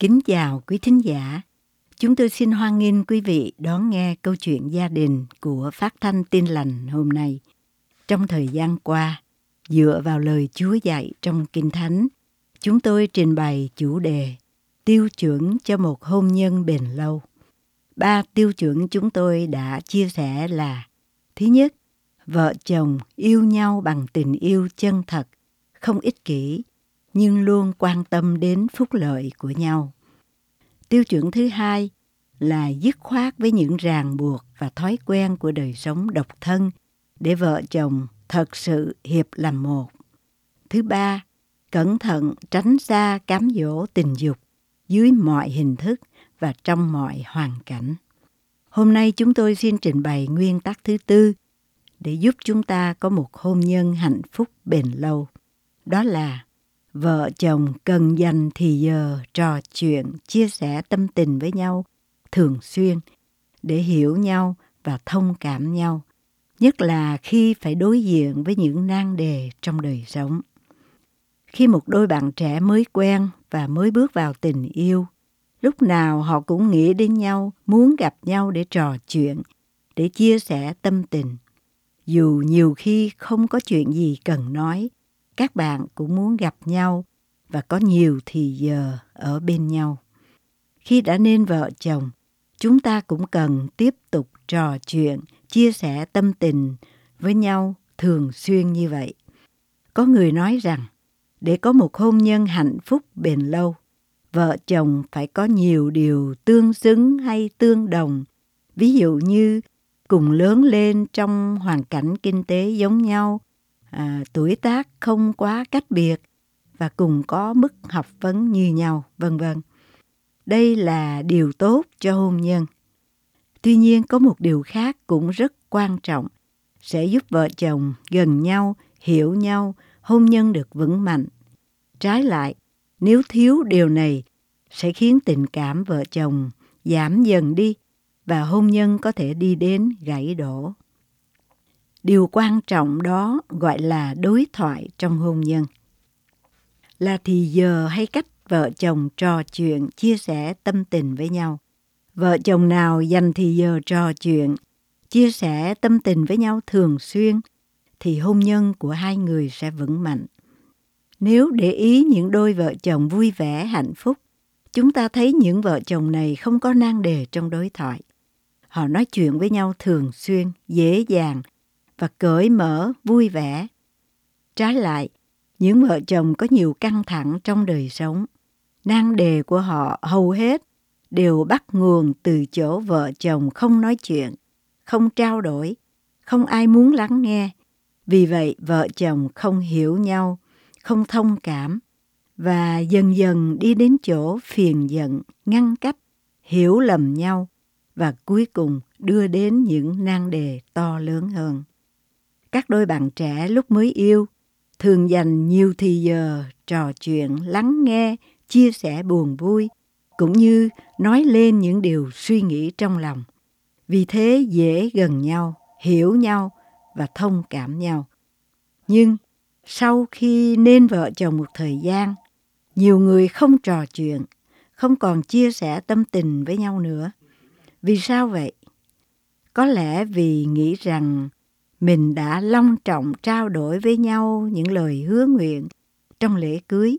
Kính chào quý thính giả. Chúng tôi xin hoan nghênh quý vị đón nghe câu chuyện gia đình của Phát thanh Tin Lành hôm nay. Trong thời gian qua, dựa vào lời Chúa dạy trong Kinh Thánh, chúng tôi trình bày chủ đề tiêu chuẩn cho một hôn nhân bền lâu. 3 tiêu chuẩn chúng tôi đã chia sẻ là: thứ nhất, vợ chồng yêu nhau bằng tình yêu chân thật, không ích kỷ, nhưng luôn quan tâm đến phúc lợi của nhau. Tiêu chuẩn thứ hai là dứt khoát với những ràng buộc và thói quen của đời sống độc thân để vợ chồng thật sự hiệp làm một. Thứ ba, cẩn thận tránh xa cám dỗ tình dục dưới mọi hình thức và trong mọi hoàn cảnh. Hôm nay chúng tôi xin trình bày nguyên tắc thứ tư để giúp chúng ta có một hôn nhân hạnh phúc bền lâu. Đó là vợ chồng cần dành thì giờ trò chuyện, chia sẻ tâm tình với nhau thường xuyên để hiểu nhau và thông cảm nhau, nhất là khi phải đối diện với những nan đề trong đời sống. Khi một đôi bạn trẻ mới quen và mới bước vào tình yêu, lúc nào họ cũng nghĩ đến nhau, muốn gặp nhau để trò chuyện, để chia sẻ tâm tình. Dù nhiều khi không có chuyện gì cần nói, các bạn cũng muốn gặp nhau và có nhiều thì giờ ở bên nhau. Khi đã nên vợ chồng, chúng ta cũng cần tiếp tục trò chuyện, chia sẻ tâm tình với nhau thường xuyên như vậy. Có người nói rằng, để có một hôn nhân hạnh phúc bền lâu, vợ chồng phải có nhiều điều tương xứng hay tương đồng. Ví dụ như cùng lớn lên trong hoàn cảnh kinh tế giống nhau, tuổi tác không quá cách biệt và cùng có mức học vấn như nhau, vân vân. Đây là điều tốt cho hôn nhân. Tuy nhiên có một điều khác cũng rất quan trọng, sẽ giúp vợ chồng gần nhau, hiểu nhau, hôn nhân được vững mạnh. Trái lại, nếu thiếu điều này, sẽ khiến tình cảm vợ chồng giảm dần đi và hôn nhân có thể đi đến gãy đổ. Điều quan trọng đó gọi là đối thoại trong hôn nhân. Là thì giờ hay cách vợ chồng trò chuyện, chia sẻ tâm tình với nhau. Vợ chồng nào dành thì giờ trò chuyện, chia sẻ tâm tình với nhau thường xuyên, thì hôn nhân của hai người sẽ vững mạnh. Nếu để ý những đôi vợ chồng vui vẻ, hạnh phúc, chúng ta thấy những vợ chồng này không có nan đề trong đối thoại. Họ nói chuyện với nhau thường xuyên, dễ dàng và cởi mở, vui vẻ. Trái lại, những vợ chồng có nhiều căng thẳng trong đời sống, nan đề của họ hầu hết đều bắt nguồn từ chỗ vợ chồng không nói chuyện, không trao đổi, không ai muốn lắng nghe. Vì vậy, vợ chồng không hiểu nhau, không thông cảm và dần dần đi đến chỗ phiền giận, ngăn cách, hiểu lầm nhau và cuối cùng đưa đến những nan đề to lớn hơn. Các đôi bạn trẻ lúc mới yêu thường dành nhiều thì giờ trò chuyện, lắng nghe, chia sẻ buồn vui, cũng như nói lên những điều suy nghĩ trong lòng. Vì thế dễ gần nhau, hiểu nhau và thông cảm nhau. Nhưng sau khi nên vợ chồng một thời gian, nhiều người không trò chuyện, không còn chia sẻ tâm tình với nhau nữa. Vì sao vậy? Có lẽ vì nghĩ rằng mình đã long trọng trao đổi với nhau những lời hứa nguyện trong lễ cưới,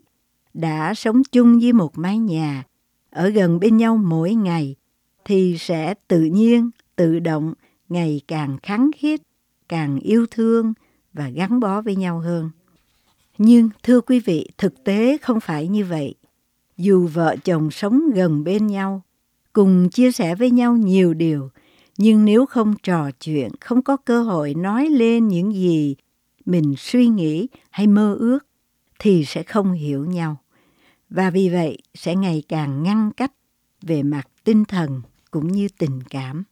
đã sống chung với một mái nhà, ở gần bên nhau mỗi ngày, thì sẽ tự nhiên, tự động, ngày càng khăng khít, càng yêu thương và gắn bó với nhau hơn. Nhưng thưa quý vị, thực tế không phải như vậy. Dù vợ chồng sống gần bên nhau, cùng chia sẻ với nhau nhiều điều, nhưng nếu không trò chuyện, không có cơ hội nói lên những gì mình suy nghĩ hay mơ ước, thì sẽ không hiểu nhau. Và vì vậy sẽ ngày càng ngăn cách về mặt tinh thần cũng như tình cảm.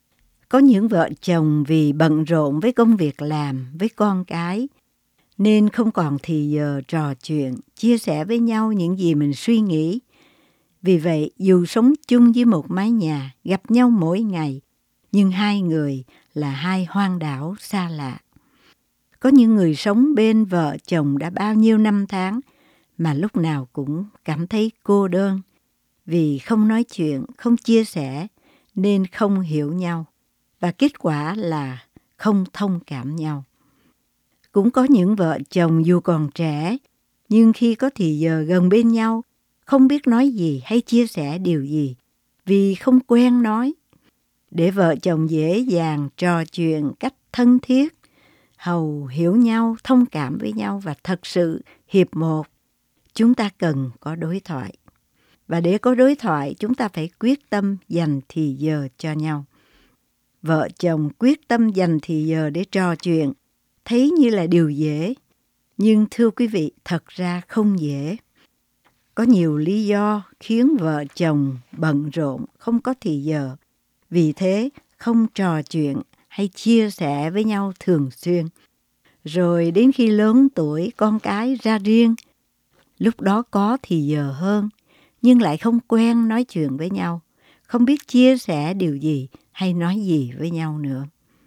Có những vợ chồng vì bận rộn với công việc làm, với con cái, nên không còn thì giờ trò chuyện, chia sẻ với nhau những gì mình suy nghĩ. Vì vậy, dù sống chung với một mái nhà, gặp nhau mỗi ngày, nhưng hai người là hai hoang đảo xa lạ. Có những người sống bên vợ chồng đã bao nhiêu năm tháng mà lúc nào cũng cảm thấy cô đơn, vì không nói chuyện, không chia sẻ nên không hiểu nhau, và kết quả là không thông cảm nhau. Cũng có những vợ chồng dù còn trẻ, nhưng khi có thì giờ gần bên nhau, không biết nói gì hay chia sẻ điều gì, vì không quen nói. Để vợ chồng dễ dàng trò chuyện cách thân thiết, hầu hiểu nhau, thông cảm với nhau và thật sự hiệp một, chúng ta cần có đối thoại. Và để có đối thoại, chúng ta phải quyết tâm dành thì giờ cho nhau. Vợ chồng quyết tâm dành thì giờ để trò chuyện, thấy như là điều dễ. Nhưng thưa quý vị, thật ra không dễ. Có nhiều lý do khiến vợ chồng bận rộn, không có thì giờ. Vì thế, không trò chuyện hay chia sẻ với nhau thường xuyên. Rồi đến khi lớn tuổi, con cái ra riêng, lúc đó có thì giờ hơn, nhưng lại không quen nói chuyện với nhau, không biết chia sẻ điều gì hay nói gì với nhau nữa.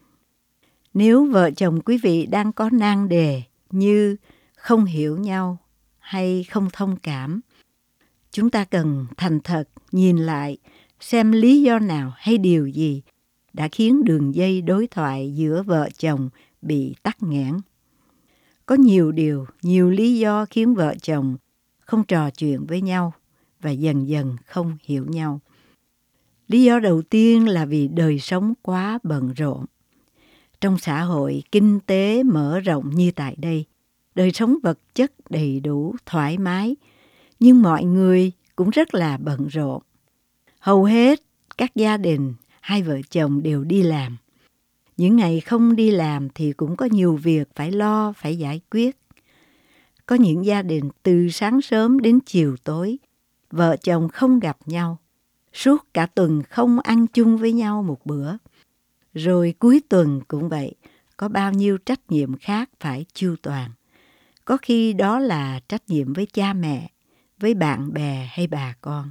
Nếu vợ chồng quý vị đang có nan đề như không hiểu nhau hay không thông cảm, chúng ta cần thành thật nhìn lại xem lý do nào hay điều gì đã khiến đường dây đối thoại giữa vợ chồng bị tắc nghẽn. Có nhiều điều, nhiều lý do khiến vợ chồng không trò chuyện với nhau và dần dần không hiểu nhau. Lý do đầu tiên là vì đời sống quá bận rộn. Trong xã hội kinh tế mở rộng như tại đây, đời sống vật chất đầy đủ, thoải mái, nhưng mọi người cũng rất là bận rộn. Hầu hết các gia đình, hai vợ chồng đều đi làm. Những ngày không đi làm thì cũng có nhiều việc phải lo, phải giải quyết. Có những gia đình từ sáng sớm đến chiều tối, vợ chồng không gặp nhau, suốt cả tuần không ăn chung với nhau một bữa. Rồi cuối tuần cũng vậy, có bao nhiêu trách nhiệm khác phải chu toàn. Có khi đó là trách nhiệm với cha mẹ, với bạn bè hay bà con.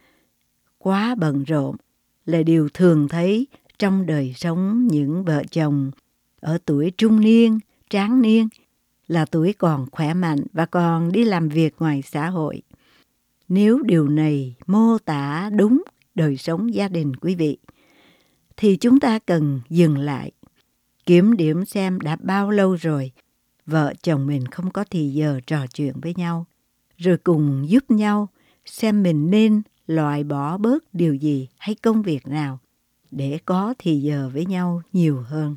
Quá bận rộn là điều thường thấy trong đời sống những vợ chồng ở tuổi trung niên, tráng niên, là tuổi còn khỏe mạnh và còn đi làm việc ngoài xã hội. Nếu điều này mô tả đúng đời sống gia đình quý vị, thì chúng ta cần dừng lại, kiểm điểm xem đã bao lâu rồi vợ chồng mình không có thì giờ trò chuyện với nhau, rồi cùng giúp nhau xem mình nên loại bỏ bớt điều gì hay công việc nào để có thì giờ với nhau nhiều hơn.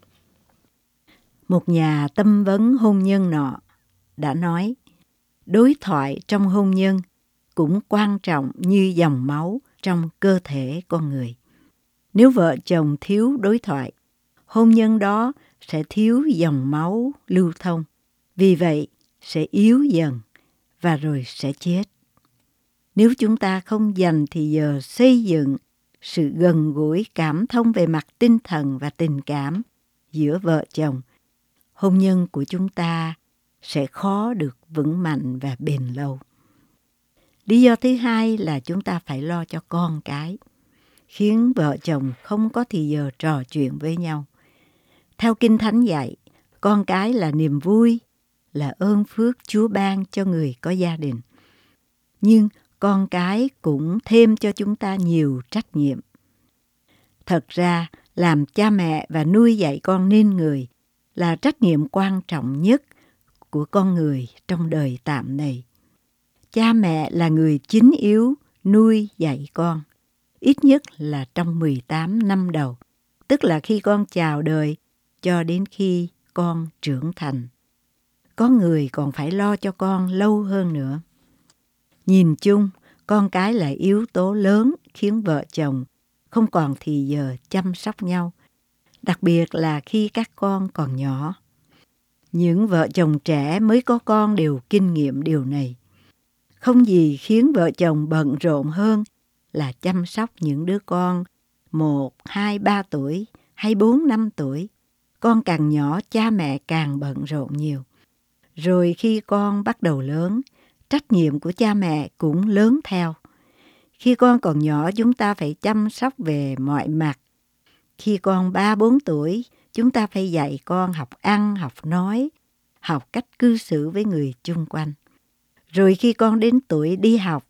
Một nhà tâm vấn hôn nhân nọ đã nói, đối thoại trong hôn nhân cũng quan trọng như dòng máu trong cơ thể con người. Nếu vợ chồng thiếu đối thoại, hôn nhân đó sẽ thiếu dòng máu lưu thông. Vì vậy, sẽ yếu dần và rồi sẽ chết. Nếu chúng ta không dành thì giờ xây dựng sự gần gũi cảm thông về mặt tinh thần và tình cảm giữa vợ chồng, hôn nhân của chúng ta sẽ khó được vững mạnh và bền lâu. Lý do thứ hai là chúng ta phải lo cho con cái, khiến vợ chồng không có thì giờ trò chuyện với nhau. Theo Kinh Thánh dạy, con cái là niềm vui, là ơn phước Chúa ban cho người có gia đình. Nhưng con cái cũng thêm cho chúng ta nhiều trách nhiệm. Thật ra, làm cha mẹ và nuôi dạy con nên người là trách nhiệm quan trọng nhất của con người trong đời tạm này. Cha mẹ là người chính yếu nuôi dạy con, ít nhất là trong 18 năm đầu, tức là khi con chào đời cho đến khi con trưởng thành. Có người còn phải lo cho con lâu hơn nữa. Nhìn chung, con cái là yếu tố lớn khiến vợ chồng không còn thì giờ chăm sóc nhau, đặc biệt là khi các con còn nhỏ. Những vợ chồng trẻ mới có con đều kinh nghiệm điều này. Không gì khiến vợ chồng bận rộn hơn là chăm sóc những đứa con 1, 2, 3 tuổi hay 4, 5 tuổi. Con càng nhỏ, cha mẹ càng bận rộn nhiều. Rồi khi con bắt đầu lớn, trách nhiệm của cha mẹ cũng lớn theo. Khi con còn nhỏ, chúng ta phải chăm sóc về mọi mặt. Khi con 3, 4 tuổi, chúng ta phải dạy con học ăn, học nói, học cách cư xử với người chung quanh. Rồi khi con đến tuổi đi học,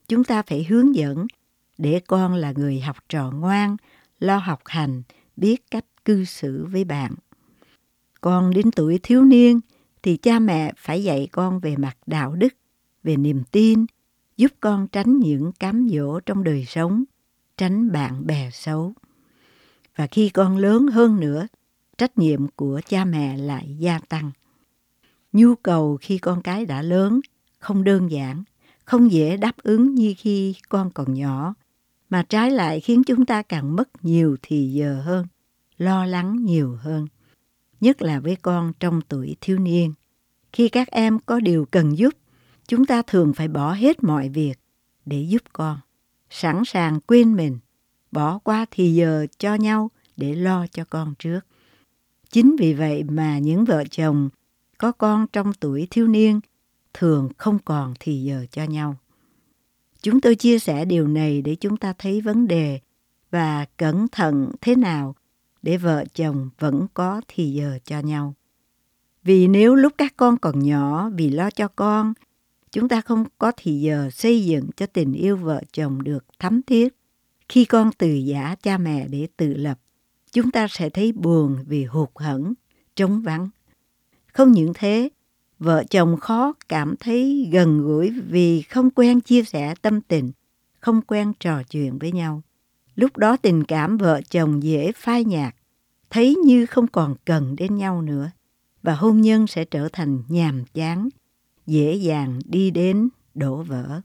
chúng ta phải hướng dẫn để con là người học trò ngoan, lo học hành, biết cách cư xử với bạn. Con đến tuổi thiếu niên thì cha mẹ phải dạy con về mặt đạo đức, về niềm tin, giúp con tránh những cám dỗ trong đời sống, tránh bạn bè xấu. Và khi con lớn hơn nữa, trách nhiệm của cha mẹ lại gia tăng. Nhu cầu khi con cái đã lớn không đơn giản, không dễ đáp ứng như khi con còn nhỏ, mà trái lại khiến chúng ta càng mất nhiều thì giờ hơn, lo lắng nhiều hơn. Nhất là với con trong tuổi thiếu niên. Khi các em có điều cần giúp, chúng ta thường phải bỏ hết mọi việc để giúp con, sẵn sàng quên mình, bỏ qua thì giờ cho nhau để lo cho con trước. Chính vì vậy mà những vợ chồng có con trong tuổi thiếu niên thường không còn thì giờ cho nhau. Chúng tôi chia sẻ điều này để chúng ta thấy vấn đề và cẩn thận thế nào để vợ chồng vẫn có thì giờ cho nhau. Vì nếu lúc các con còn nhỏ vì lo cho con, chúng ta không có thì giờ xây dựng cho tình yêu vợ chồng được thắm thiết. Khi con từ giã cha mẹ để tự lập, chúng ta sẽ thấy buồn vì hụt hẫng, trống vắng. Không những thế, vợ chồng khó cảm thấy gần gũi vì không quen chia sẻ tâm tình, không quen trò chuyện với nhau. Lúc đó tình cảm vợ chồng dễ phai nhạt, thấy như không còn cần đến nhau nữa, và hôn nhân sẽ trở thành nhàm chán, dễ dàng đi đến đổ vỡ.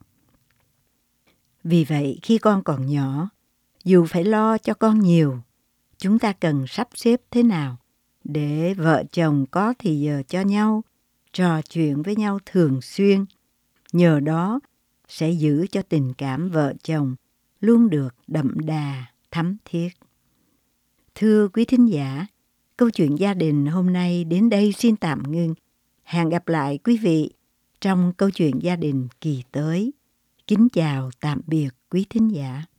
Vì vậy, khi con còn nhỏ, dù phải lo cho con nhiều, chúng ta cần sắp xếp thế nào để vợ chồng có thì giờ cho nhau, trò chuyện với nhau thường xuyên. Nhờ đó sẽ giữ cho tình cảm vợ chồng luôn được đậm đà, thắm thiết. Thưa quý thính giả, câu chuyện gia đình hôm nay đến đây xin tạm ngưng. Hẹn gặp lại quý vị trong câu chuyện gia đình kỳ tới. Kính chào tạm biệt quý thính giả.